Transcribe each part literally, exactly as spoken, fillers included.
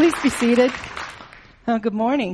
Please be seated. Oh, good morning.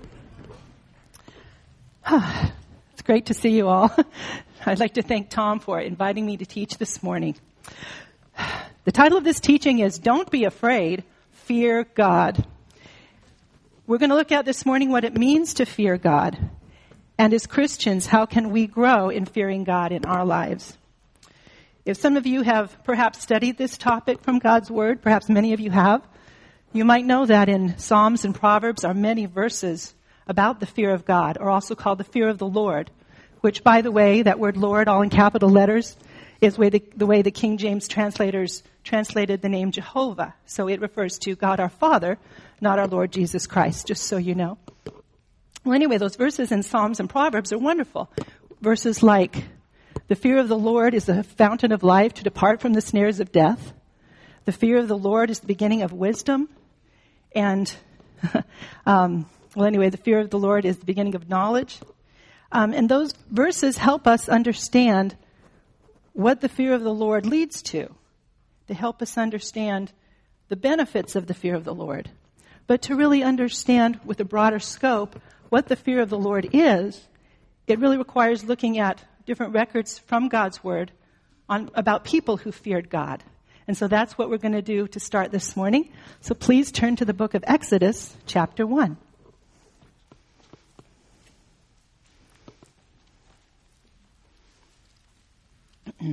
It's great to see you all. I'd like to thank Tom for inviting me to teach this morning. The title of this teaching is Don't Be Afraid, Fear God. We're going to look at this morning what it means to fear God. And as Christians, how can we grow in fearing God in our lives? If some of you have perhaps studied this topic from God's Word, perhaps many of you have, you might know that in Psalms and Proverbs are many verses about the fear of God, or also called the fear of the Lord, which, by the way, that word Lord, all in capital letters, is way the, the way the King James translators translated the name Jehovah. So it refers to God our Father, not our Lord Jesus Christ, just so you know. Well, anyway, those verses in Psalms and Proverbs are wonderful. Verses like, the fear of the Lord is the fountain of life to depart from the snares of death. The fear of the Lord is the beginning of wisdom. And, um, well, anyway, the fear of the Lord is the beginning of knowledge. Um, and those verses help us understand what the fear of the Lord leads to. They help us understand the benefits of the fear of the Lord. But to really understand with a broader scope what the fear of the Lord is, it really requires looking at different records from God's Word on about people who feared God. And so that's what we're going to do to start this morning. So please turn to the book of Exodus, chapter one. To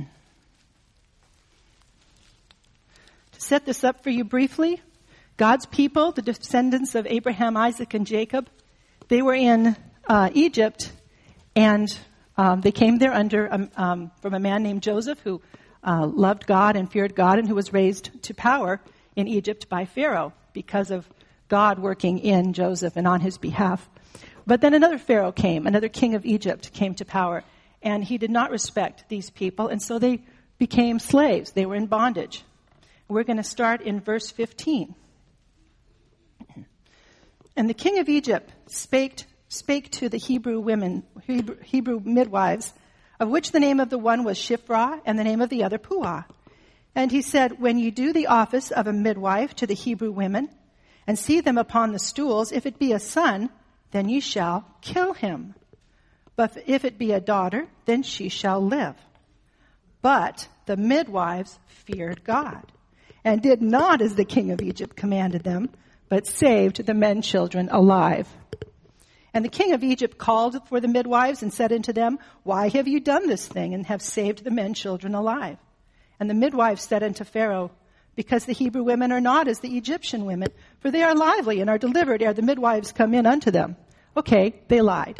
set this up for you briefly, God's people, the descendants of Abraham, Isaac, and Jacob, they were in uh, Egypt, and um, they came there under um, um, from a man named Joseph who uh, loved God and feared God, and who was raised to power in Egypt by Pharaoh because of God working in Joseph and on his behalf. But then another Pharaoh came, another king of Egypt came to power, and he did not respect these people, and so they became slaves. They were in bondage. We're going to start in verse fifteen. And the king of Egypt spake, spake to the Hebrew women, Hebrew, Hebrew midwives, of which the name of the one was Shiphrah, and the name of the other Puah. And he said, when you do the office of a midwife to the Hebrew women, and see them upon the stools, if it be a son, then you shall kill him. But if it be a daughter, then she shall live. But the midwives feared God, and did not as the king of Egypt commanded them, but saved the men children alive. And the king of Egypt called for the midwives and said unto them, why have you done this thing, and have saved the men children alive? And the midwives said unto Pharaoh, because the Hebrew women are not as the Egyptian women, for they are lively and are delivered ere the midwives come in unto them. Okay, they lied.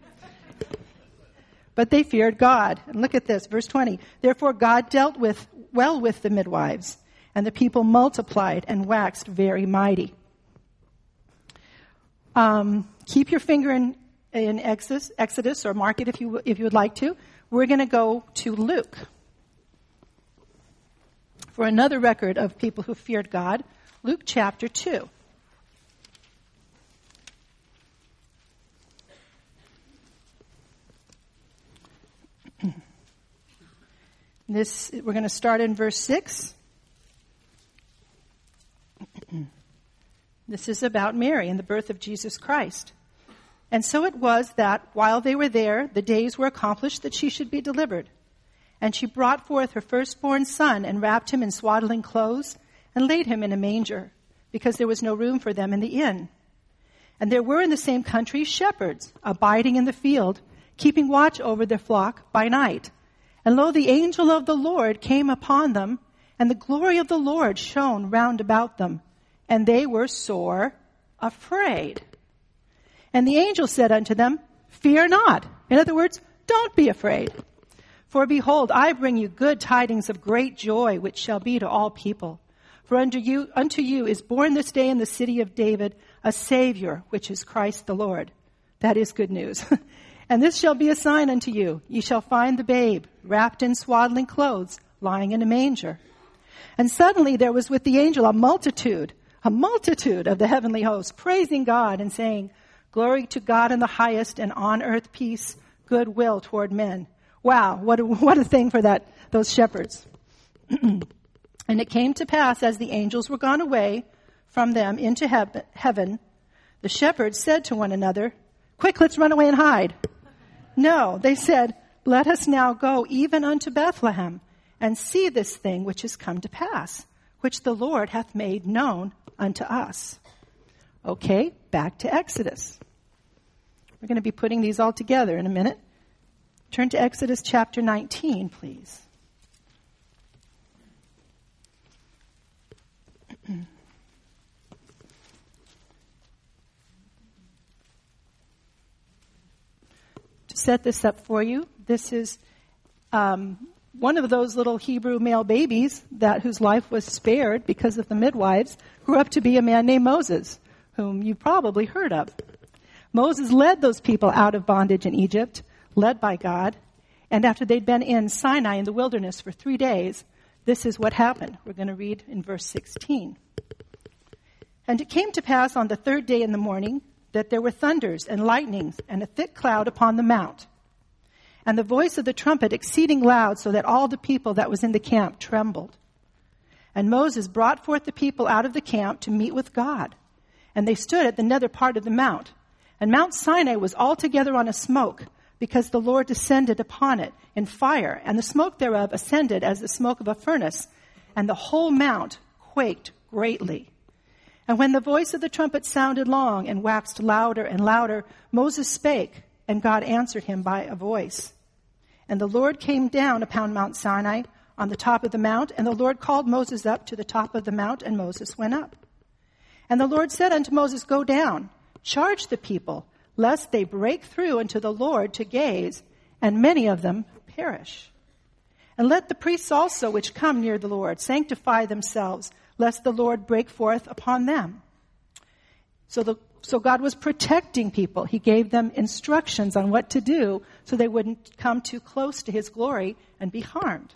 But they feared God. And look at this, verse twenty. Therefore God dealt with well with the midwives, and the people multiplied and waxed very mighty. Um, keep your finger in, in Exodus, Exodus, or mark it if you if you would like to. We're going to go to Luke for another record of people who feared God. Luke chapter two. This we're going to start in verse six. This is about Mary and the birth of Jesus Christ. And so it was that while they were there, the days were accomplished that she should be delivered. And she brought forth her firstborn son and wrapped him in swaddling clothes and laid him in a manger, because there was no room for them in the inn. And there were in the same country shepherds abiding in the field, keeping watch over their flock by night. And lo, the angel of the Lord came upon them, and the glory of the Lord shone round about them. And they were sore afraid. And the angel said unto them, fear not. In other words, don't be afraid. For behold, I bring you good tidings of great joy, which shall be to all people. For unto you, unto you is born this day in the city of David a Savior, which is Christ the Lord. That is good news. And this shall be a sign unto you. Ye shall find the babe wrapped in swaddling clothes, lying in a manger. And suddenly there was with the angel a multitude, a multitude of the heavenly hosts, praising God and saying, glory to God in the highest, and on earth peace, goodwill toward men. Wow, what a, what a thing for that those shepherds. And it came to pass, as the angels were gone away from them into heav- heaven, the shepherds said to one another, "Quick, let's run away and hide." No, they said, "Let us now go even unto Bethlehem, and see this thing which is come to pass, which the Lord hath made known unto us." Okay, back to Exodus. We're going to be putting these all together in a minute. Turn to Exodus chapter nineteen, please. To set this up for you, this is um, one of those little Hebrew male babies that whose life was spared because of the midwives, grew up to be a man named Moses, whom you probably heard of. Moses led those people out of bondage in Egypt, led by God, and after they'd been in Sinai in the wilderness for three days, this is what happened. We're going to read in verse sixteen. "And it came to pass on the third day in the morning that there were thunders and lightnings and a thick cloud upon the mount, and the voice of the trumpet exceeding loud, so that all the people that was in the camp trembled. And Moses brought forth the people out of the camp to meet with God, and they stood at the nether part of the mount. And Mount Sinai was altogether on a smoke, because the Lord descended upon it in fire, and the smoke thereof ascended as the smoke of a furnace, and the whole mount quaked greatly. And when the voice of the trumpet sounded long and waxed louder and louder, Moses spake, and God answered him by a voice. And the Lord came down upon Mount Sinai on the top of the mount, and the Lord called Moses up to the top of the mount, and Moses went up. And the Lord said unto Moses, Go down, charge the people, lest they break through unto the Lord to gaze, and many of them perish. And let the priests also which come near the Lord sanctify themselves, lest the Lord break forth upon them. So the, so God was protecting people. He gave them instructions on what to do so they wouldn't come too close to his glory and be harmed.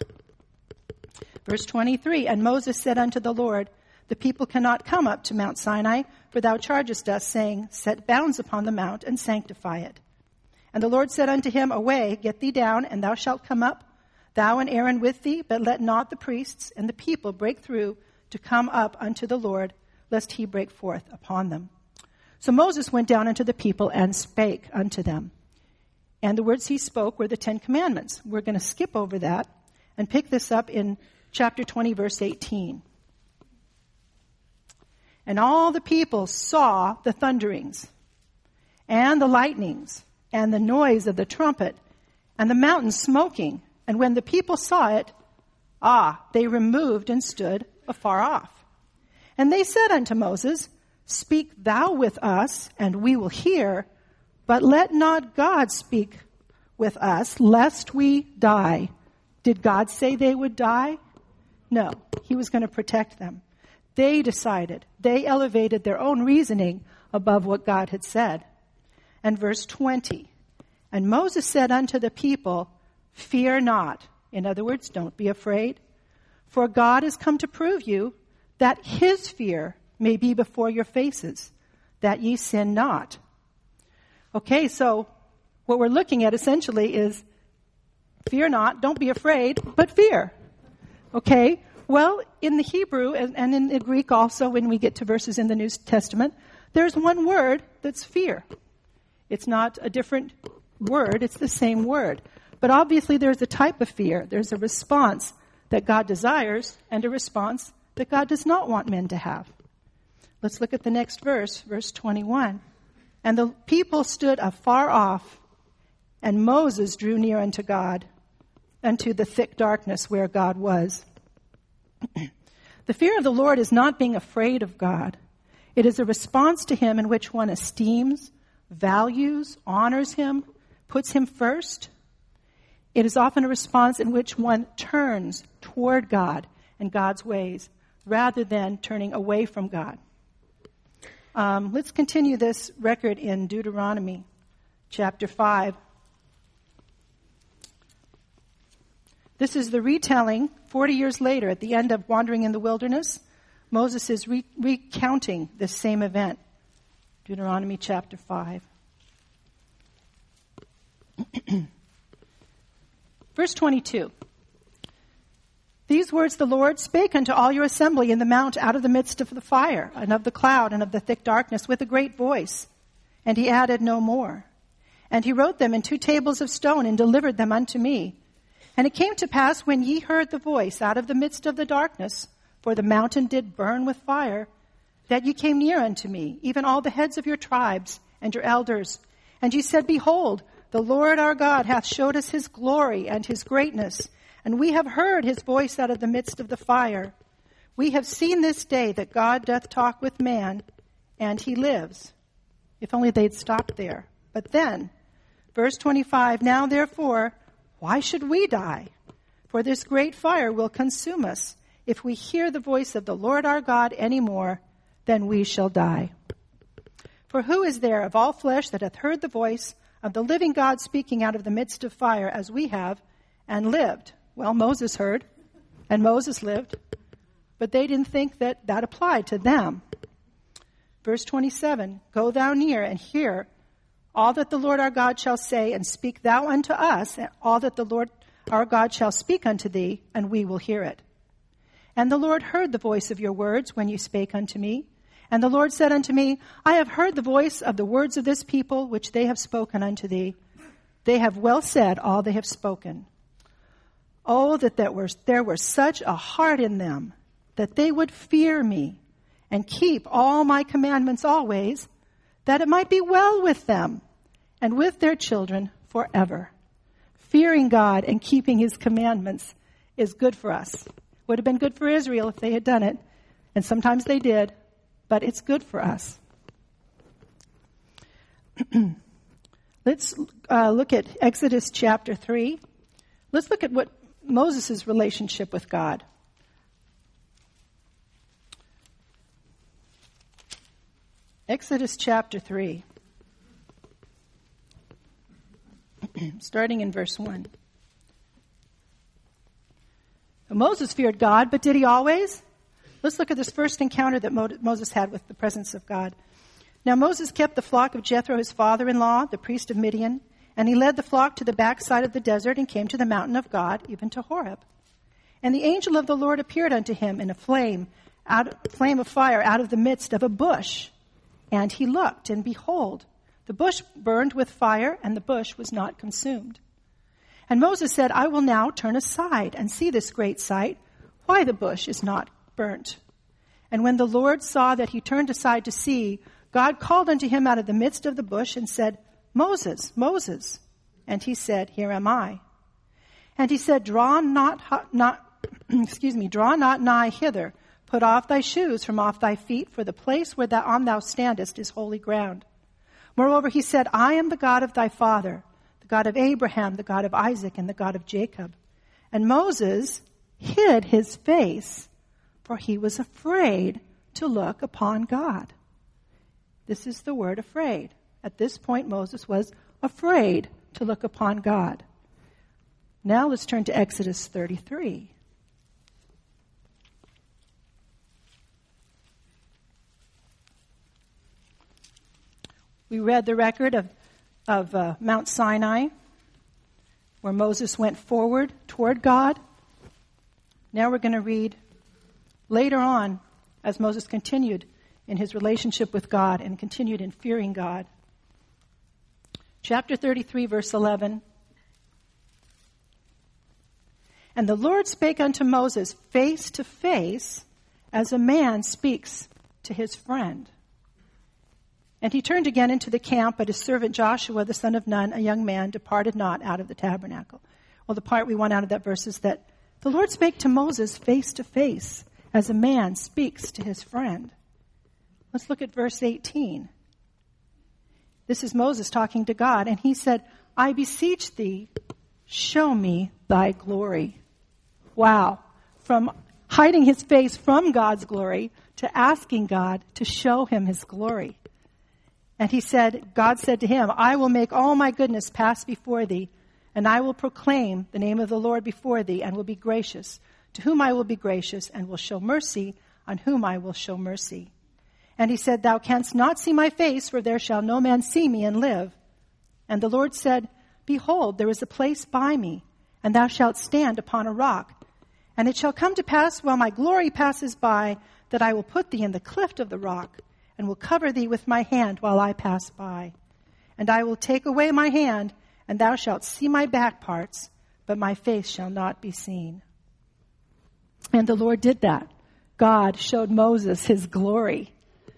Verse twenty-three, And Moses said unto the Lord, The people cannot come up to Mount Sinai, for thou chargest us, saying, Set bounds upon the mount and sanctify it. And the Lord said unto him, Away, get thee down, and thou shalt come up, thou and Aaron with thee, but let not the priests and the people break through to come up unto the Lord, lest he break forth upon them. So Moses went down unto the people and spake unto them. And the words he spoke were the Ten Commandments. We're going to skip over that and pick this up in chapter twenty, verse eighteen. And all the people saw the thunderings and the lightnings and the noise of the trumpet and the mountain smoking. And when the people saw it, ah, they removed and stood afar off. And they said unto Moses, Speak thou with us, and we will hear, but let not God speak with us, lest we die. Did God say they would die? No, he was going to protect them. They decided. They elevated their own reasoning above what God had said. And verse twenty, And Moses said unto the people, Fear not. In other words, don't be afraid. For God is come to prove you that his fear may be before your faces, that ye sin not. Okay, so what we're looking at essentially is fear not, don't be afraid, but fear. Okay? Well, in the Hebrew and, and in the Greek also, when we get to verses in the New Testament, there's one word that's fear. It's not a different word, it's the same word. But obviously there's a type of fear. There's a response that God desires and a response that God does not want men to have. Let's look at the next verse, verse twenty-one. And the people stood afar off, and Moses drew near unto God, unto the thick darkness where God was. The fear of the Lord is not being afraid of God. It is a response to him in which one esteems, values, honors him, puts him first. It is often a response in which one turns toward God and God's ways, rather than turning away from God. Um, let's continue this record in Deuteronomy chapter five. This is the retelling, forty years later, at the end of wandering in the wilderness. Moses is re- recounting this same event. Deuteronomy chapter five. Verse twenty-two. These words the Lord spake unto all your assembly in the mount out of the midst of the fire, and of the cloud, and of the thick darkness, with a great voice. And he added no more. And he wrote them in two tables of stone, and delivered them unto me. And it came to pass, when ye heard the voice out of the midst of the darkness, for the mountain did burn with fire, that ye came near unto me, even all the heads of your tribes, and your elders. And ye said, Behold, the Lord our God hath showed us his glory and his greatness, and we have heard his voice out of the midst of the fire. We have seen this day that God doth talk with man, and he lives. If only they'd stopped there. But then, verse twenty-five, Now therefore, why should we die? For this great fire will consume us. If we hear the voice of the Lord our God any more, then we shall die. For who is there of all flesh that hath heard the voice of the living God speaking out of the midst of fire, as we have, and lived? Well, Moses heard, and Moses lived, but they didn't think that that applied to them. Verse twenty-seven, Go thou near and hear all that the Lord our God shall say, and speak thou unto us, and all that the Lord our God shall speak unto thee, and we will hear it. And the Lord heard the voice of your words when you spake unto me. And the Lord said unto me, I have heard the voice of the words of this people, which they have spoken unto thee. They have well said all they have spoken. Oh, that there were, there were such a heart in them, that they would fear me, and keep all my commandments always, that it might be well with them, and with their children forever. Fearing God and keeping his commandments is good for us. Would have been good for Israel if they had done it, and sometimes they did, but it's good for us. Let's uh, look at Exodus chapter three. Let's look at what Moses' relationship with God. Exodus chapter three, starting in verse one. Moses feared God, but did he always? Let's look at this first encounter that Mo- Moses had with the presence of God. Now Moses kept the flock of Jethro, his father-in-law, the priest of Midian, and he led the flock to the backside of the desert and came to the mountain of God, even to Horeb. And the angel of the Lord appeared unto him in a flame, out, flame of fire out of the midst of a bush. And he looked, and behold, the bush burned with fire, and the bush was not consumed. And Moses said, I will now turn aside and see this great sight, why the bush is not burnt. And when the Lord saw that he turned aside to see, God called unto him out of the midst of the bush and said, Moses, Moses. And he said, Here am I. And he said, Draw not, not, excuse me, draw not nigh hither. Put off thy shoes from off thy feet, for the place where thou, on thou standest is holy ground. Moreover, he said, I am the God of thy father, the God of Abraham, the God of Isaac, and the God of Jacob. And Moses hid his face, for he was afraid to look upon God. This is the word afraid. At this point, Moses was afraid to look upon God. Now let's turn to Exodus thirty-three. We read the record of, of uh, Mount Sinai, where Moses went forward toward God. Now we're going to read later on, as Moses continued in his relationship with God and continued in fearing God. Chapter thirty-three, verse eleven. And the Lord spake unto Moses face to face, as a man speaks to his friend. And he turned again into the camp, but his servant Joshua, the son of Nun, a young man, departed not out of the tabernacle. Well, the part we want out of that verse is that the Lord spake to Moses face to face, as a man speaks to his friend. Let's look at verse eighteen. This is Moses talking to God, and he said, I beseech thee, show me thy glory. Wow. From hiding his face from God's glory to asking God to show him his glory. And he said, God said to him, I will make all my goodness pass before thee, and I will proclaim the name of the Lord before thee, and will be gracious, to whom I will be gracious, and will show mercy, on whom I will show mercy. And he said, Thou canst not see my face, for there shall no man see me and live. And the Lord said, Behold, there is a place by me, and thou shalt stand upon a rock. And it shall come to pass while my glory passes by that I will put thee in the cleft of the rock and will cover thee with my hand while I pass by. And I will take away my hand, and thou shalt see my back parts, but my face shall not be seen. And the Lord did that. God showed Moses his glory.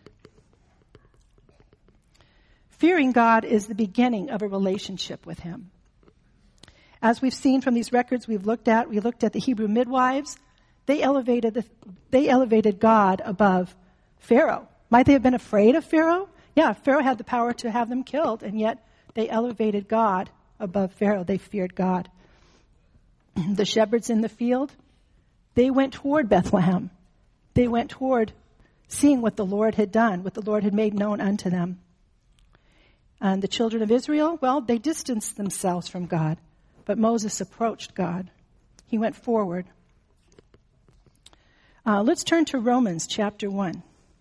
Fearing God is the beginning of a relationship with him. As we've seen from these records we've looked at, we looked at the Hebrew midwives. They elevated the, they elevated God above Pharaoh. Might they have been afraid of Pharaoh? Yeah, Pharaoh had the power to have them killed, and yet they elevated God above Pharaoh. They feared God. The shepherds in the field, they went toward Bethlehem. They went toward seeing what the Lord had done, what the Lord had made known unto them. And the children of Israel, well, they distanced themselves from God. But Moses approached God. He went forward. Uh, let's turn to Romans chapter one.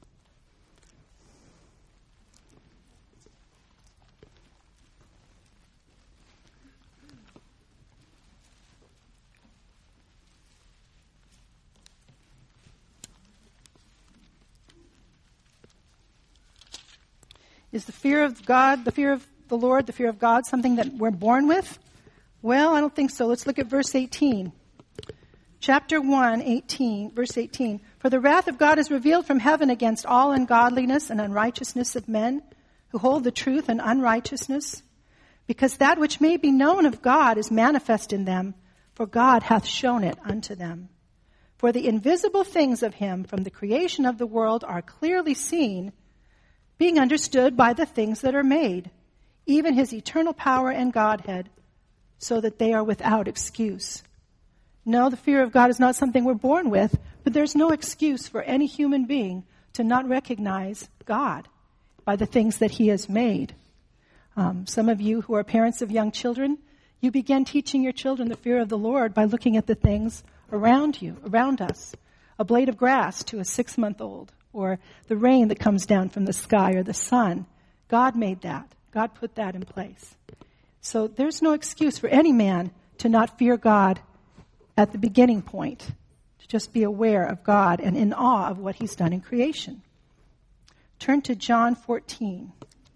Is the fear of God, the fear of the Lord, the fear of God, something that we're born with? Well, I don't think so. Let's look at verse eighteen. Chapter one, eighteen, verse eighteen. For the wrath of God is revealed from heaven against all ungodliness and unrighteousness of men who hold the truth in unrighteousness, because that which may be known of God is manifest in them, for God hath shown it unto them. For the invisible things of him from the creation of the world are clearly seen, being understood by the things that are made, even his eternal power and Godhead, so that they are without excuse. No, the fear of God is not something we're born with, but there's no excuse for any human being to not recognize God by the things that he has made. Um, some of you who are parents of young children, you begin teaching your children the fear of the Lord by looking at the things around you, around us. A blade of grass to a six-month-old, or the rain that comes down from the sky, or the sun. God made that. God put that in place. So there's no excuse for any man to not fear God at the beginning point, to just be aware of God and in awe of what he's done in creation. Turn to John fourteen.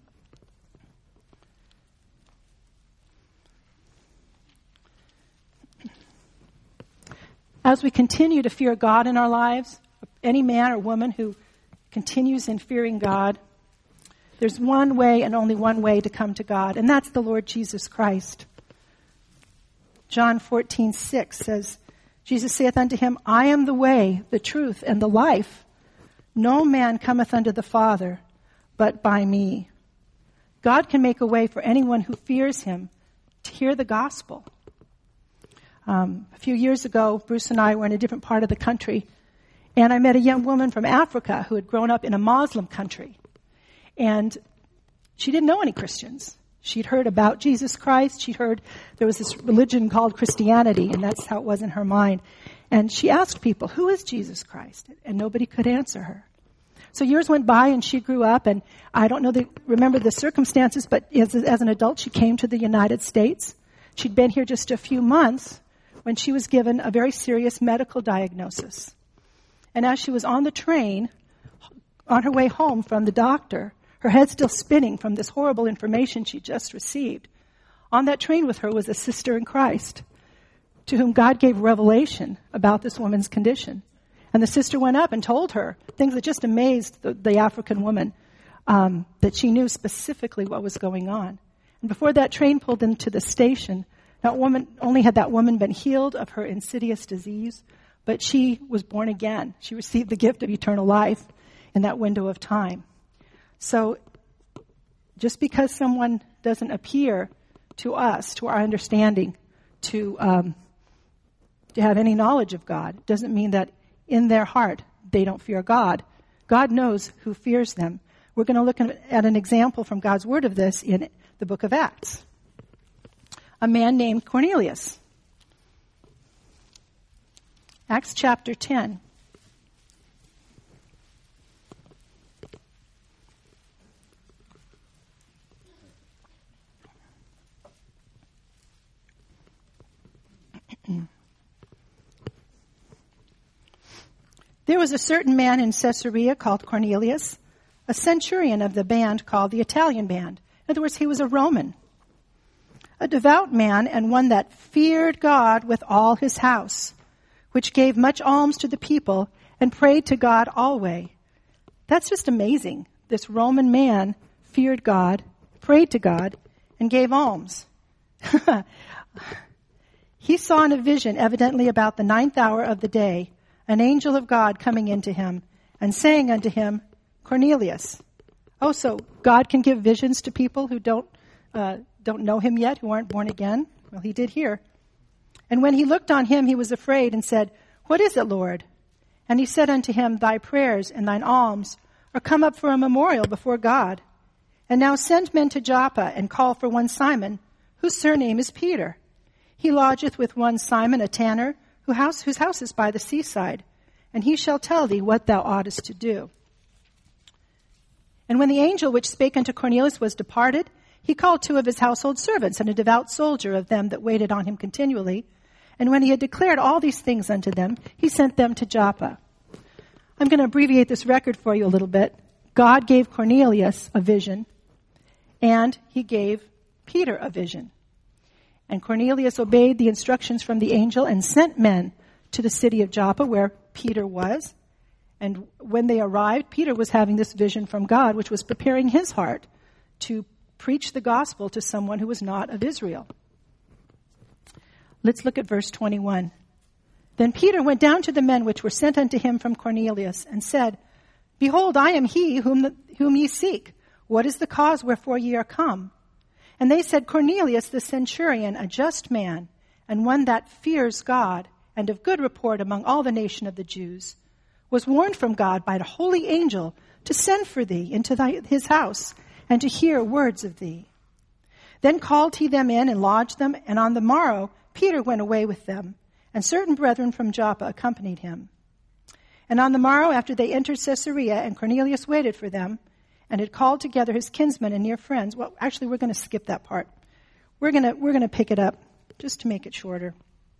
As we continue to fear God in our lives, any man or woman who continues in fearing God, there's one way and only one way to come to God, and that's the Lord Jesus Christ. John fourteen six says, Jesus saith unto him, I am the way, the truth, and the life. No man cometh unto the Father but by me. God can make a way for anyone who fears him to hear the gospel. Um, a few years ago, Bruce and I were in a different part of the country, and I met a young woman from Africa who had grown up in a Muslim country. And she didn't know any Christians. She'd heard about Jesus Christ. She'd heard there was this religion called Christianity, and that's how it was in her mind. And she asked people, who is Jesus Christ? And nobody could answer her. So years went by, and she grew up, and I don't know, the, remember the circumstances, but as, as an adult, she came to the United States. She'd been here just a few months when she was given a very serious medical diagnosis. And as she was on the train, on her way home from the doctor, her head still spinning from this horrible information she just received, on that train with her was a sister in Christ to whom God gave revelation about this woman's condition. And the sister went up and told her things that just amazed the, the African woman, um, that she knew specifically what was going on. And before that train pulled into the station, that woman, only had that woman been healed of her insidious disease, but she was born again. She received the gift of eternal life in that window of time. So just because someone doesn't appear to us, to our understanding, to um, to have any knowledge of God, doesn't mean that in their heart they don't fear God. God knows who fears them. We're going to look at an example from God's Word of this in the book of Acts. A man named Cornelius. Acts chapter ten. There was a certain man in Caesarea called Cornelius, a centurion of the band called the Italian band. In other words, he was a Roman. A devout man and one that feared God with all his house, which gave much alms to the people and prayed to God always. That's just amazing. This Roman man feared God, prayed to God, and gave alms. He saw in a vision, evidently about the ninth hour of the day, an angel of God coming into him and saying unto him, Cornelius. Oh, so God can give visions to people who don't uh, don't know him yet, who aren't born again? Well, he did here. And when he looked on him, he was afraid and said, What is it, Lord? And he said unto him, Thy prayers and thine alms are come up for a memorial before God. And now send men to Joppa and call for one Simon, whose surname is Peter. He lodgeth with one Simon, a tanner, who house, whose house is by the seaside, and he shall tell thee what thou oughtest to do. And when the angel which spake unto Cornelius was departed, he called two of his household servants and a devout soldier of them that waited on him continually. And when he had declared all these things unto them, he sent them to Joppa. I'm going to abbreviate this record for you a little bit. God gave Cornelius a vision, and he gave Peter a vision. And Cornelius obeyed the instructions from the angel and sent men to the city of Joppa where Peter was. And when they arrived, Peter was having this vision from God, which was preparing his heart to preach the gospel to someone who was not of Israel. Let's look at verse twenty-one. Then Peter went down to the men which were sent unto him from Cornelius and said, Behold, I am he whom, the, whom ye seek. What is the cause wherefore ye are come? And they said, Cornelius the centurion, a just man, and one that fears God, and of good report among all the nation of the Jews, was warned from God by the holy angel to send for thee into thy, his house, and to hear words of thee. Then called he them in and lodged them, and on the morrow Peter went away with them, and certain brethren from Joppa accompanied him. And on the morrow after they entered Caesarea, and Cornelius waited for them, and had called together his kinsmen and near friends. Well, actually, we're going to skip that part. We're going to we're going to pick it up just to make it shorter.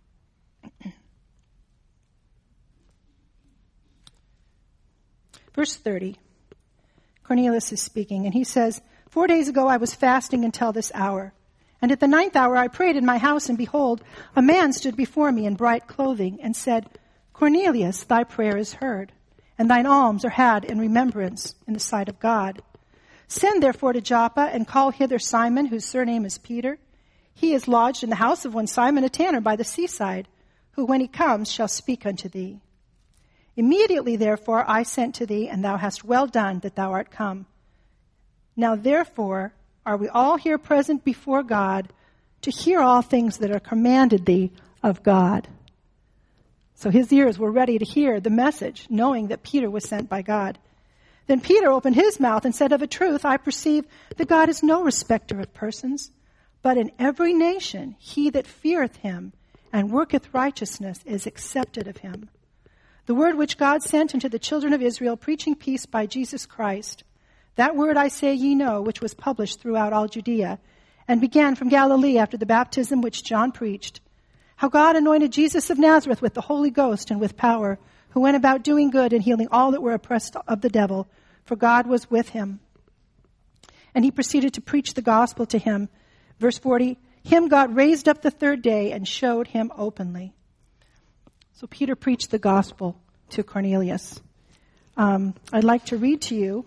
Verse thirty. Cornelius is speaking, and he says, Four days ago I was fasting until this hour. And at the ninth hour I prayed in my house, and behold, a man stood before me in bright clothing, and said, Cornelius, thy prayer is heard, and thine alms are had in remembrance in the sight of God. Send therefore to Joppa, and call hither Simon, whose surname is Peter. He is lodged in the house of one Simon a tanner by the seaside, who when he comes shall speak unto thee. Immediately therefore I sent to thee, and thou hast well done that thou art come. Now therefore are we all here present before God to hear all things that are commanded thee of God. So his ears were ready to hear the message, knowing that Peter was sent by God. Then Peter opened his mouth and said, Of a truth I perceive that God is no respecter of persons, but in every nation he that feareth him and worketh righteousness is accepted of him. The word which God sent unto the children of Israel, preaching peace by Jesus Christ, that word I say ye know, which was published throughout all Judea, and began from Galilee after the baptism which John preached, how God anointed Jesus of Nazareth with the Holy Ghost and with power, who went about doing good and healing all that were oppressed of the devil, for God was with him. And he proceeded to preach the gospel to him. Verse forty, him God raised up the third day and showed him openly. So Peter preached the gospel to Cornelius. Um, I'd like to read to you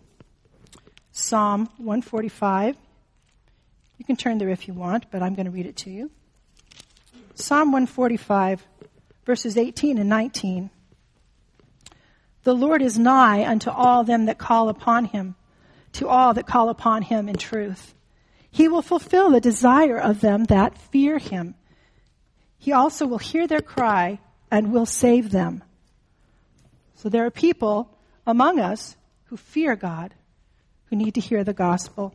Psalm one forty-five. You can turn there if you want, but I'm going to read it to you. Psalm one forty-five, verses eighteen and nineteen. The Lord is nigh unto all them that call upon him, to all that call upon him in truth. He will fulfill the desire of them that fear him. He also will hear their cry and will save them. So there are people among us who fear God, who need to hear the gospel.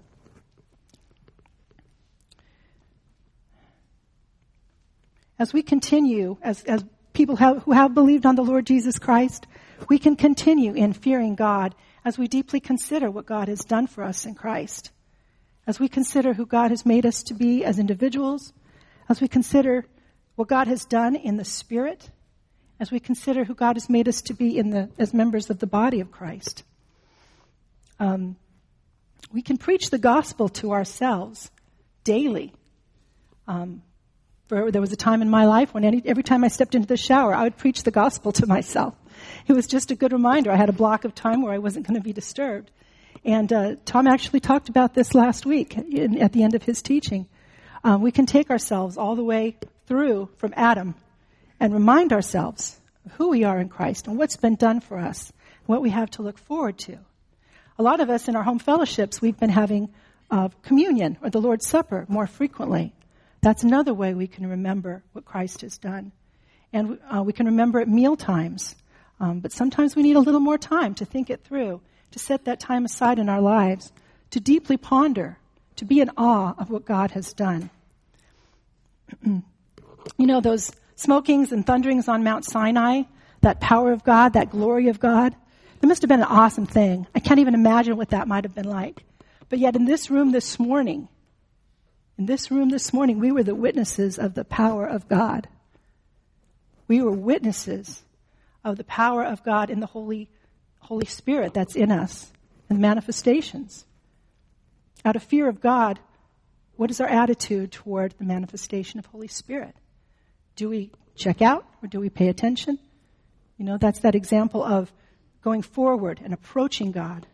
As we continue, as, as people have, who have believed on the Lord Jesus Christ, we can continue in fearing God as we deeply consider what God has done for us in Christ. As we consider who God has made us to be as individuals, as we consider what God has done in the Spirit, as we consider who God has made us to be in the as members of the body of Christ. Um, we can preach the gospel to ourselves daily. Um, for, there was a time in my life when any, every time I stepped into the shower, I would preach the gospel to myself. It was just a good reminder. I had a block of time where I wasn't going to be disturbed. And uh, Tom actually talked about this last week in, at the end of his teaching. Um, we can take ourselves all the way through from Adam and remind ourselves of who we are in Christ and what's been done for us, and what we have to look forward to. A lot of us in our home fellowships, we've been having uh, communion or the Lord's Supper more frequently. That's another way we can remember what Christ has done. And uh, we can remember at meal times. Um, but sometimes we need a little more time to think it through, to set that time aside in our lives, to deeply ponder, to be in awe of what God has done. You know, those smokings and thunderings on Mount Sinai, that power of God, that glory of God, that must have been an awesome thing. I can't even imagine what that might have been like. But yet in this room this morning, in this room this morning, we were the witnesses of the power of God. We were witnesses of the power of God in the Holy, Holy Spirit that's in us, and manifestations. Out of fear of God, what is our attitude toward the manifestation of Holy Spirit? Do we check out or do we pay attention? You know, that's that example of going forward and approaching God.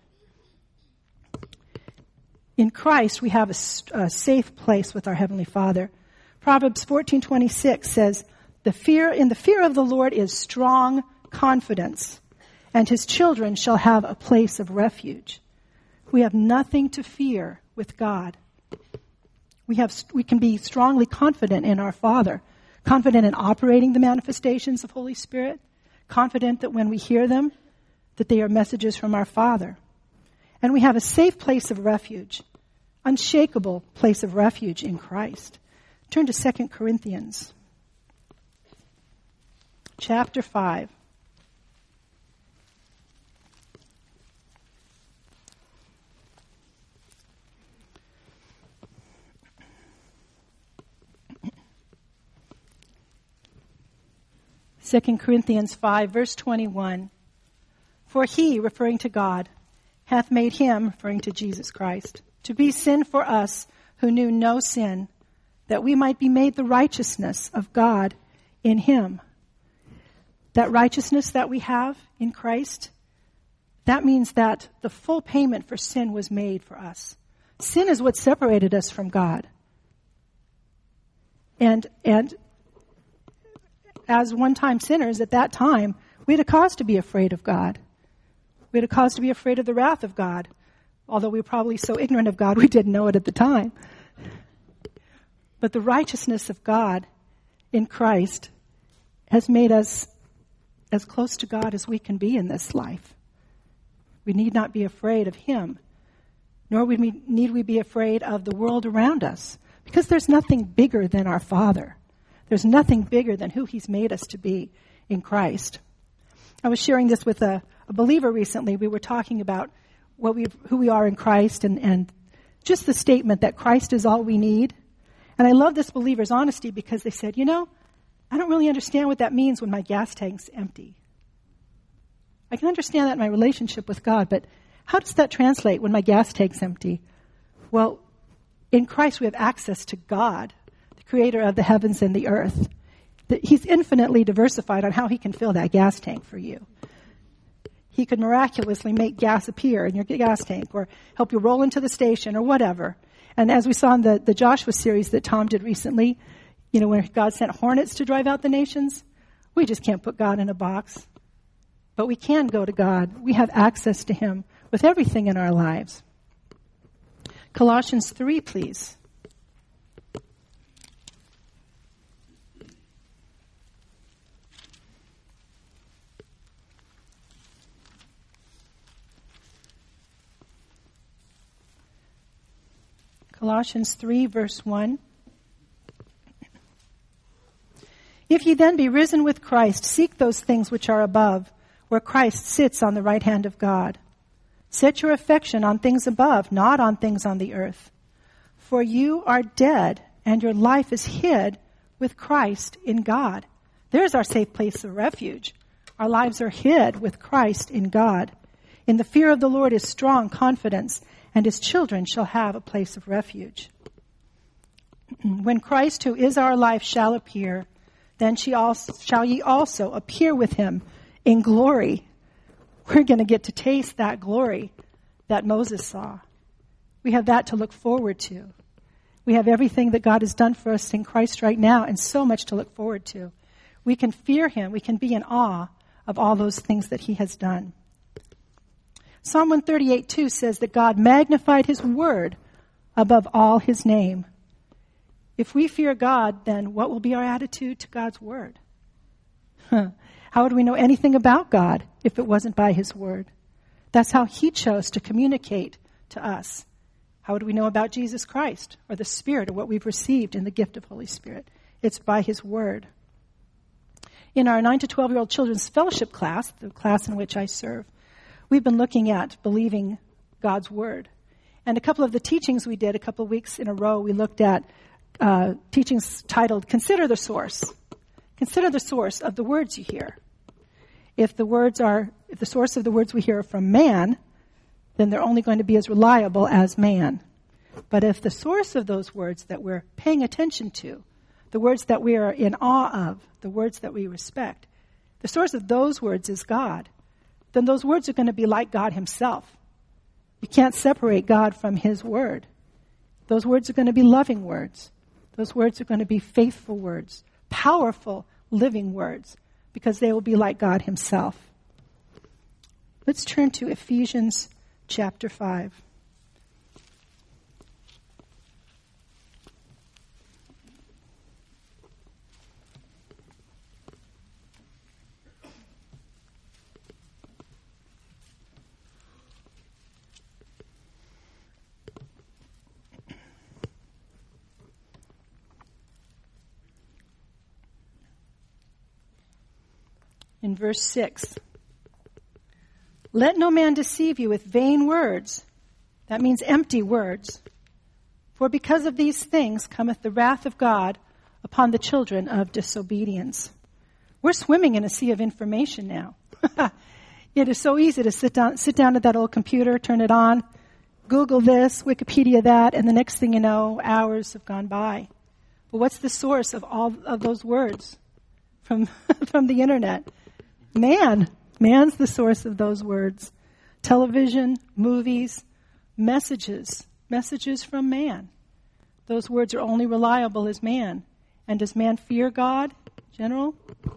In Christ, we have a, a safe place with our Heavenly Father. Proverbs fourteen twenty-six says, "The fear in the fear of the Lord is strong confidence, and his children shall have a place of refuge." We have nothing to fear with God. We have we can be strongly confident in our Father, confident in operating the manifestations of Holy Spirit, confident that when we hear them, that they are messages from our Father. And we have a safe place of refuge, unshakable place of refuge in Christ. Turn to Second Corinthians chapter five. Second Corinthians five, verse twenty-one. "For he," referring to God, "hath made him," referring to Jesus Christ, "to be sin for us who knew no sin, that we might be made the righteousness of God in him." That righteousness that we have in Christ, that means that the full payment for sin was made for us. Sin is what separated us from God. And, and as one-time sinners at that time, we had a cause to be afraid of God. We had a cause to be afraid of the wrath of God, although we were probably so ignorant of God we didn't know it at the time. But the righteousness of God in Christ has made us as close to God as we can be in this life. We need not be afraid of him, nor need we be afraid of the world around us, because there's nothing bigger than our Father. There's nothing bigger than who he's made us to be in Christ. I was sharing this with a, a believer recently. We were talking about what we, who we are in Christ and, and just the statement that Christ is all we need. And I love this believer's honesty because they said, you know, I don't really understand what that means when my gas tank's empty. I can understand that in my relationship with God, but how does that translate when my gas tank's empty? Well, in Christ we have access to God, the creator of the heavens and the earth. He's infinitely diversified on how he can fill that gas tank for you. He could miraculously make gas appear in your gas tank or help you roll into the station or whatever. And as we saw in the, the Joshua series that Tom did recently, you know, when God sent hornets to drive out the nations, we just can't put God in a box. But we can go to God. We have access to him with everything in our lives. Colossians three, please. Colossians three, verse one. "If ye then be risen with Christ, seek those things which are above, where Christ sits on the right hand of God. Set your affection on things above, not on things on the earth. For you are dead, and your life is hid with Christ in God. There's our safe place of refuge. Our lives are hid with Christ in God. In the fear of the Lord is strong confidence, and his children shall have a place of refuge. When Christ, who is our life, shall appear, then she also, shall ye also appear with him in glory. We're going to get to taste that glory that Moses saw. We have that to look forward to. We have everything that God has done for us in Christ right now, and so much to look forward to. We can fear him. We can be in awe of all those things that he has done. Psalm one thirty-eight two says that God magnified his word above all his name. If we fear God, then what will be our attitude to God's word? Huh. How would we know anything about God if it wasn't by his word? That's how he chose to communicate to us. How would we know about Jesus Christ or the Spirit or what we've received in the gift of Holy Spirit? It's by his word. In our nine to twelve-year-old children's fellowship class, the class in which I serve, we've been looking at believing God's word. And a couple of the teachings we did, a couple of weeks in a row, we looked at uh, teachings titled, Consider the Source. Consider the source of the words you hear. If the words are, if the source of the words we hear are from man, then they're only going to be as reliable as man. But if the source of those words that we're paying attention to, the words that we are in awe of, the words that we respect, the source of those words is God, then those words are going to be like God himself. You can't separate God from his word. Those words are going to be loving words. Those words are going to be faithful words, powerful, living words, because they will be like God himself. Let's turn to Ephesians chapter five. In verse six, let no man deceive you with vain words. That means empty words. For because of these things cometh the wrath of God upon the children of disobedience. We're swimming in a sea of information now. It is so easy to sit down, sit down at that old computer, turn it on, Google this, Wikipedia that, and the next thing you know, hours have gone by. But what's the source of all of those words from, from the internet? Man. Man's the source of those words. Television, movies, messages. Messages from man. Those words are only reliable as man. And does man fear God, General?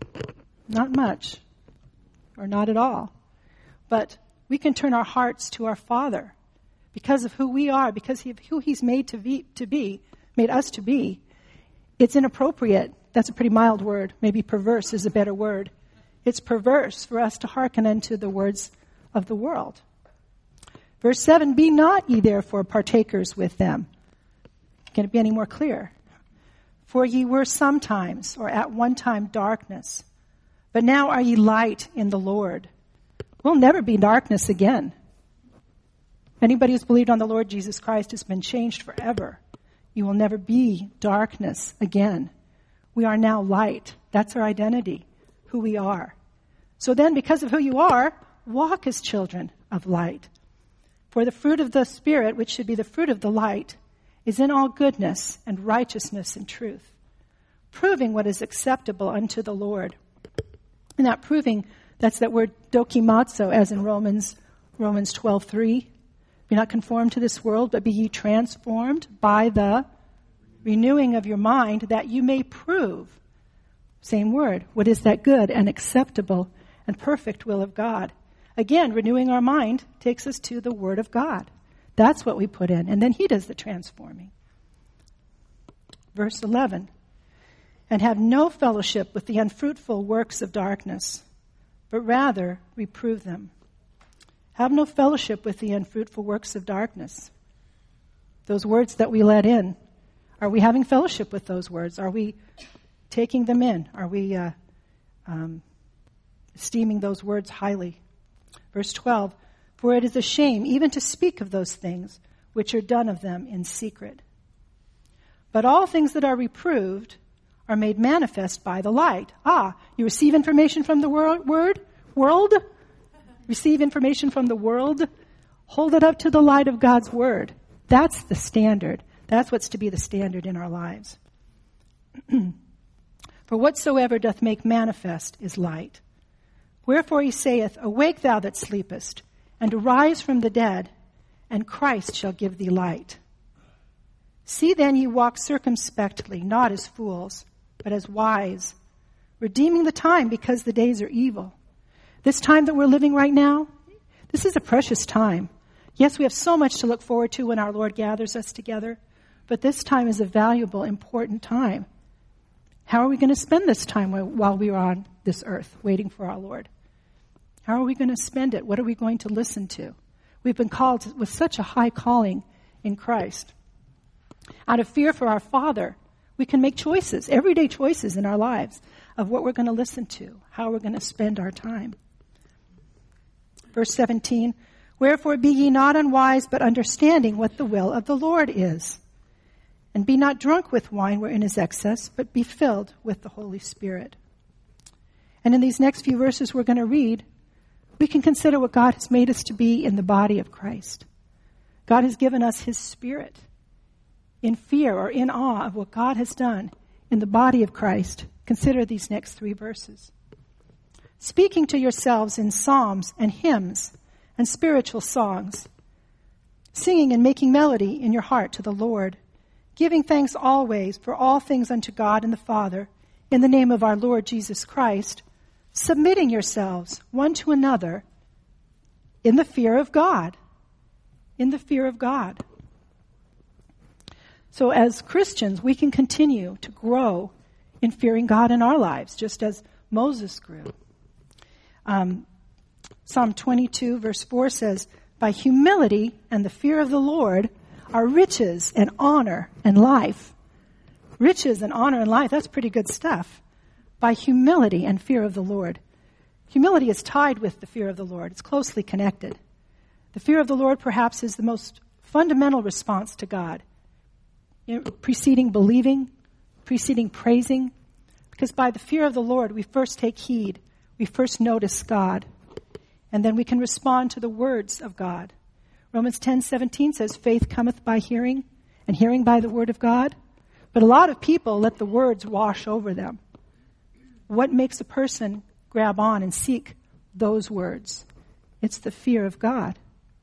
Not much. Or not at all. But we can turn our hearts to our Father. Because of who we are, because of who he's made to be, to be, made us to be. It's inappropriate. That's a pretty mild word. Maybe perverse is a better word. It's perverse for us to hearken unto the words of the world. Verse seven, be not ye therefore partakers with them. Can it be any more clear? For ye were sometimes, or at one time, darkness. But now are ye light in the Lord. We'll never be darkness again. Anybody who's believed on the Lord Jesus Christ has been changed forever. You will never be darkness again. We are now light. That's our identity. Who we are. So then, because of who you are, walk as children of light. For the fruit of the Spirit, which should be the fruit of the light, is in all goodness and righteousness and truth, proving what is acceptable unto the Lord. And that proving, that's that word dokimazo, as in Romans Romans twelve three. Be not conformed to this world, but be ye transformed by the renewing of your mind, that you may prove. Same word. What is that good and acceptable and perfect will of God? Again, renewing our mind takes us to the Word of God. That's what we put in. And then he does the transforming. Verse eleven. And have no fellowship with the unfruitful works of darkness, but rather reprove them. Have no fellowship with the unfruitful works of darkness. Those words that we let in. Are we having fellowship with those words? Are we taking them in? Are we uh, um, esteeming those words highly? Verse twelve, for it is a shame even to speak of those things which are done of them in secret. But all things that are reproved are made manifest by the light. Ah, you receive information from the wor- word, world? Receive information from the world? Hold it up to the light of God's word. That's the standard. That's what's to be the standard in our lives. For whatsoever doth make manifest is light. Wherefore he saith, Awake thou that sleepest, and arise from the dead, and Christ shall give thee light. See then ye walk circumspectly, not as fools, but as wise, redeeming the time because the days are evil. This time that we're living right now, this is a precious time. Yes, we have so much to look forward to when our Lord gathers us together, but this time is a valuable, important time. How are we going to spend this time while we are on this earth, waiting for our Lord? How are we going to spend it? What are we going to listen to? We've been called with such a high calling in Christ. Out of fear for our Father, we can make choices, everyday choices in our lives of what we're going to listen to, how we're going to spend our time. Verse seventeen, Wherefore be ye not unwise, but understanding what the will of the Lord is. And be not drunk with wine wherein is excess, but be filled with the Holy Spirit. And in these next few verses we're going to read, we can consider what God has made us to be in the body of Christ. God has given us his Spirit in fear or in awe of what God has done in the body of Christ. Consider these next three verses. Speaking to yourselves in psalms and hymns and spiritual songs, singing and making melody in your heart to the Lord, giving thanks always for all things unto God and the Father, in the name of our Lord Jesus Christ, submitting yourselves one to another in the fear of God. In the fear of God. So as Christians, we can continue to grow in fearing God in our lives, just as Moses grew. Um, Psalm twenty-two, verse four says, By humility and the fear of the Lord are riches and honor and life. Riches and honor and life, that's pretty good stuff. By humility and fear of the Lord. Humility is tied with the fear of the Lord. It's closely connected. The fear of the Lord perhaps is the most fundamental response to God. You know, preceding believing, preceding praising. Because by the fear of the Lord, we first take heed. We first notice God. And then we can respond to the words of God. Romans ten seventeen says, Faith cometh by hearing, and hearing by the word of God. But a lot of people let the words wash over them. What makes a person grab on and seek those words? It's the fear of God.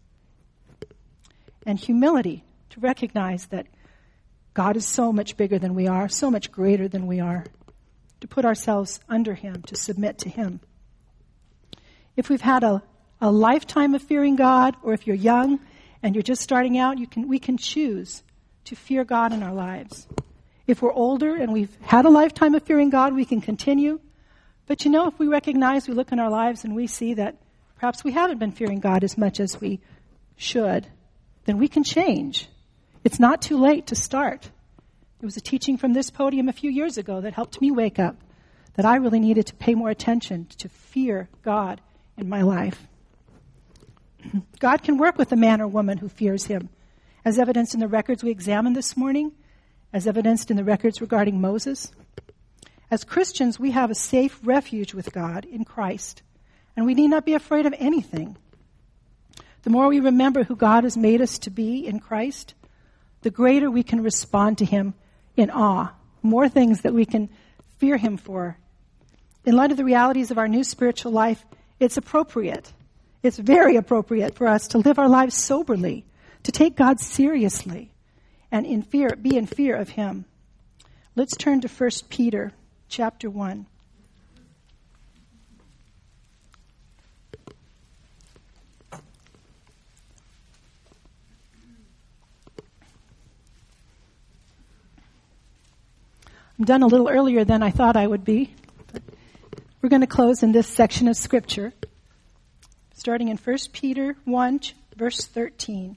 And humility, to recognize that God is so much bigger than we are, so much greater than we are, to put ourselves under him, to submit to him. If we've had a, a lifetime of fearing God, or if you're young and you're just starting out, you can we can choose to fear God in our lives. If we're older and we've had a lifetime of fearing God, we can continue. But you know, if we recognize, we look in our lives and we see that perhaps we haven't been fearing God as much as we should, then we can change. It's not too late to start. There was a teaching from this podium a few years ago that helped me wake up, that I really needed to pay more attention to fear God in my life. God can work with a man or woman who fears him, as evidenced in the records we examined this morning, as evidenced in the records regarding Moses. As Christians, we have a safe refuge with God in Christ, and we need not be afraid of anything. The more we remember who God has made us to be in Christ, the greater we can respond to him in awe, more things that we can fear him for. In light of the realities of our new spiritual life, it's appropriate, it's very appropriate for us to live our lives soberly, to take God seriously, and in fear, be in fear of him. Let's turn to First Peter chapter one. I'm done a little earlier than I thought I would be. We're going to close in this section of Scripture, starting in First Peter one, verse thirteen.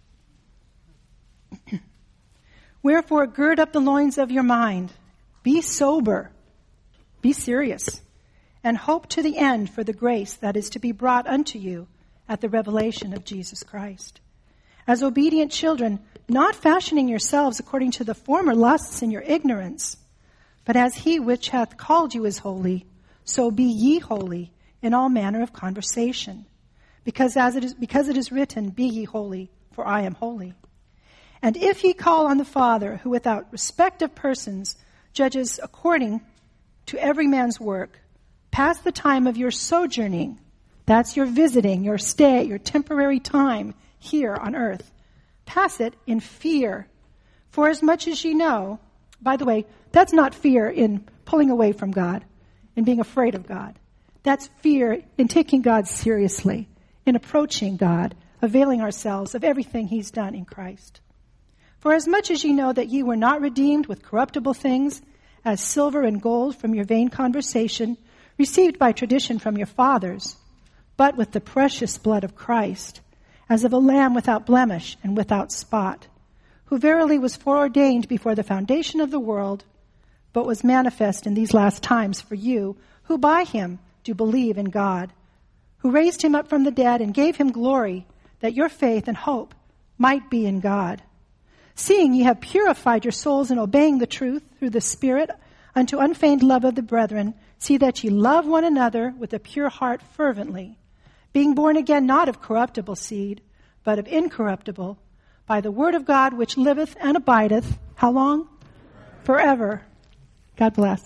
Wherefore, gird up the loins of your mind, be sober, be serious, and hope to the end for the grace that is to be brought unto you at the revelation of Jesus Christ. As obedient children, not fashioning yourselves according to the former lusts in your ignorance, But as he which hath called you is holy, so be ye holy in all manner of conversation. Because as it is, because it is written, Be ye holy, for I am holy. And if ye call on the Father, who without respect of persons judges according to every man's work, pass the time of your sojourning, that's your visiting, your stay, your temporary time here on earth, pass it in fear. For as much as ye know, by the way, that's not fear in pulling away from God, in being afraid of God. That's fear in taking God seriously, in approaching God, availing ourselves of everything he's done in Christ. For as much as ye know that ye were not redeemed with corruptible things, as silver and gold from your vain conversation, received by tradition from your fathers, but with the precious blood of Christ, as of a lamb without blemish and without spot, who verily was foreordained before the foundation of the world, but was manifest in these last times for you, who by him do believe in God, who raised him up from the dead and gave him glory, that your faith and hope might be in God. Seeing ye have purified your souls in obeying the truth through the Spirit unto unfeigned love of the brethren, see that ye love one another with a pure heart fervently, being born again not of corruptible seed, but of incorruptible, by the word of God which liveth and abideth, how long? Forever. God bless.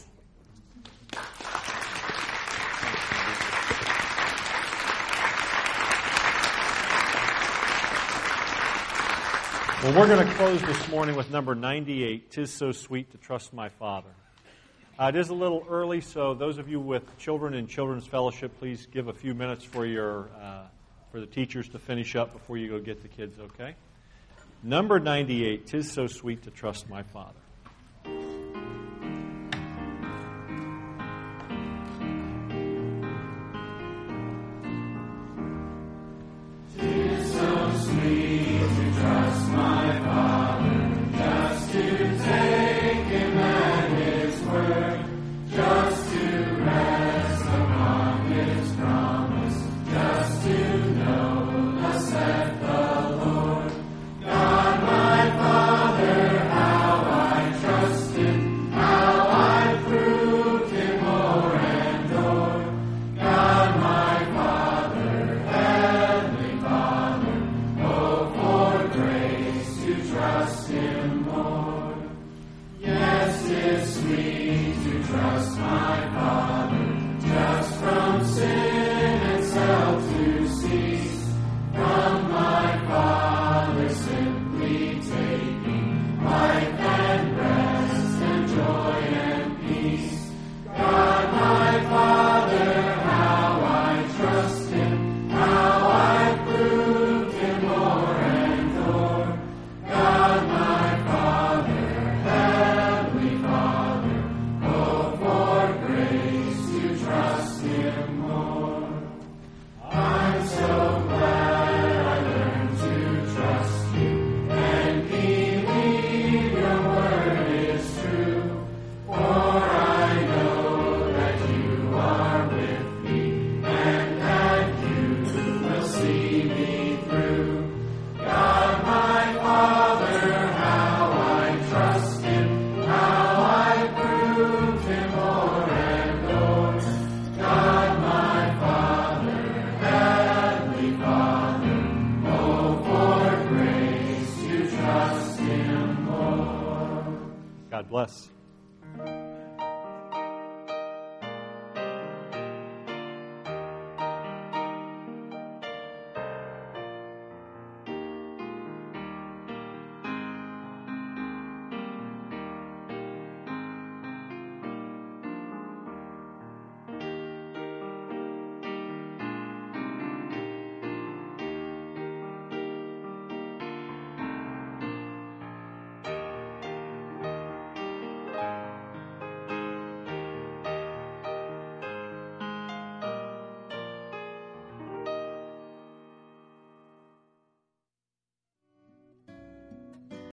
Well, we're going to close this morning with number ninety-eight, "'Tis So Sweet to Trust My Father." Uh, it is a little early, so those of you with children in Children's Fellowship, please give a few minutes for your uh, for the teachers to finish up before you go get the kids, okay? Number ninety-eight, "'Tis So Sweet to Trust My Father." God bless.